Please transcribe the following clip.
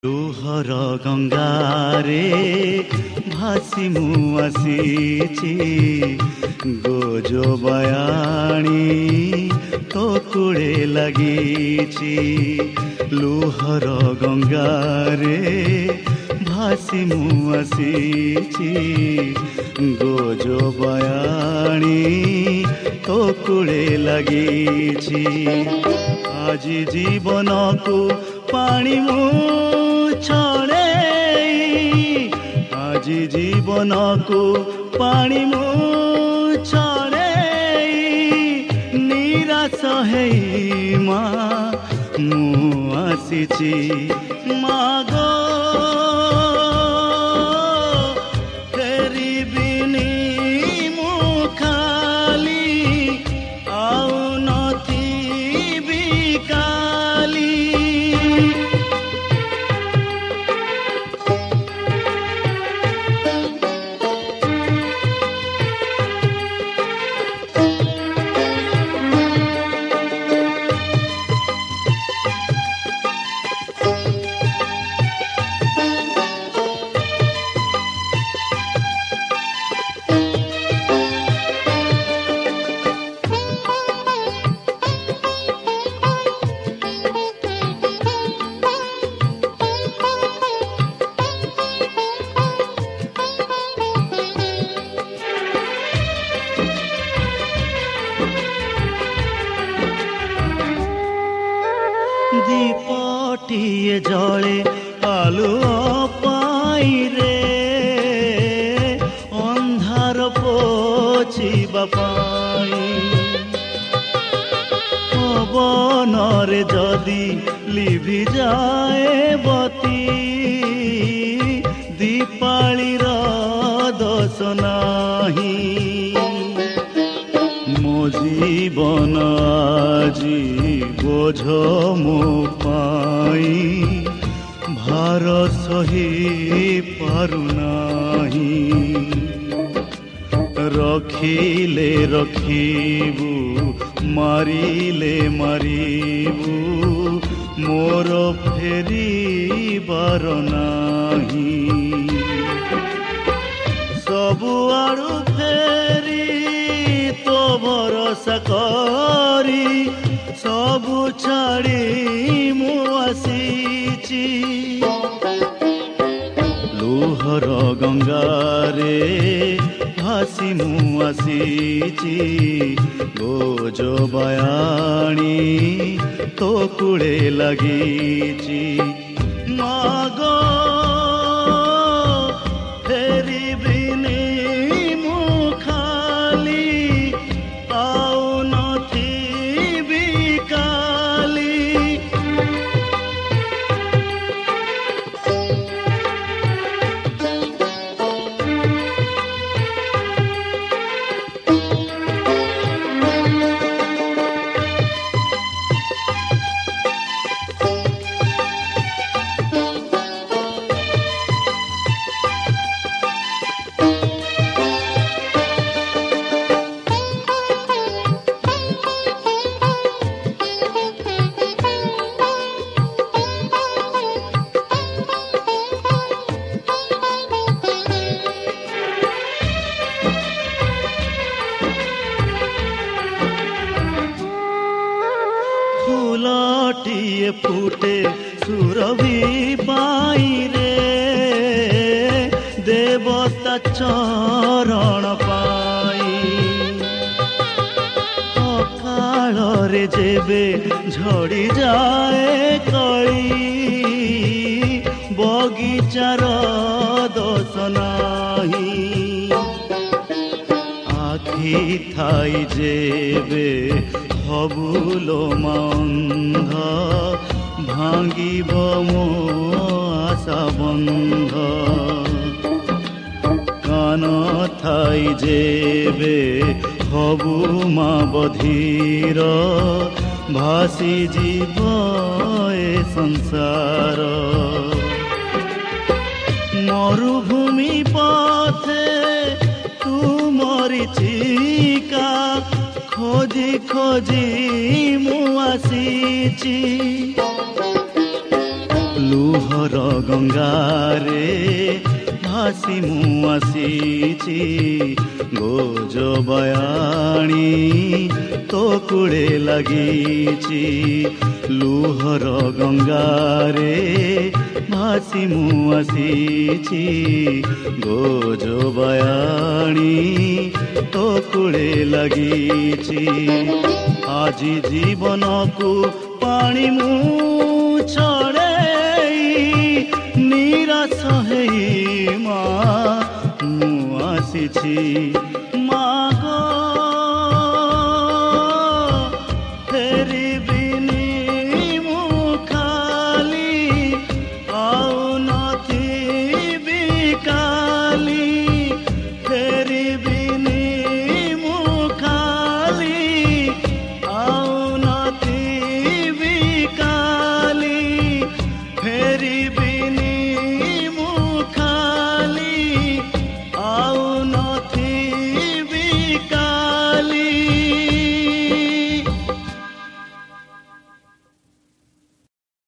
लुहर गंगारे भासी मु आसीची गोजो बयाणी तो कुड़े लगीची। लुहर गंगारे भासी मु आसीची गोजो बयाणी तो कुड़े लगीची। आज जीवन को पानी मु छड़े, आज जीवन को पानी मु छड़े निराश है माँ मु आसीची मागो फेरिबिनी मु खाली आउ नथिबी काली। दीपटिए जले आलुओ पाई रे अंधार पोछिबा पाई। पवन रे जदि लिभि जाए बती दीपालीर दोष नाही। मो जीवन आजी बोझ मो पाई भार सही पारुनाही। रखिले रखिबू मारिले मारिबू मोर फेरिबार नाही। सबु आड़ू फेरी तो भरोसा करी सबु छाड़ी मु आसीची। लुहर गंगारे भासी मु आसीची गोजो बयाणी तो कुड़े लगीची। मागो फेरिबिनी मु खाली आउ नथिबी काली। फूलटिए फूटे सुरभि पाई रे देवता चरण पाई। अकाल रे जेबे झड़ी जाए कली बगीचार दोष नाही। आखि थाई जेबे हबुलो मंध भांगिब मो आशा बंध। कान थाई जेबे हबु मा बधीर भासी जीव ए संसार। मरुभूमि पथे तू मरीचिका खोजी खोजी मु आसीची। लुहर ଗଙ୍ଗାରେ ଭାସି ମୁଁ ଆସିଛି ଗୋଜ ବୟାଣୀ ତୋ କୂଳେ ଲାଗିଛି ଲୁହର ଗଙ୍ଗାରେ ଭାସି ମୁଁ ଆସିଛି ଗୋଜ ବୟାଣୀ ତୋ କୂଳେ ଲାଗିଛି ଆଜି ଜୀବନକୁ ପାଣି ମୁଁ ଛଡ଼େଇ ନିରାଶ ହେଇ ମା ମୁଁ ଆସିଛି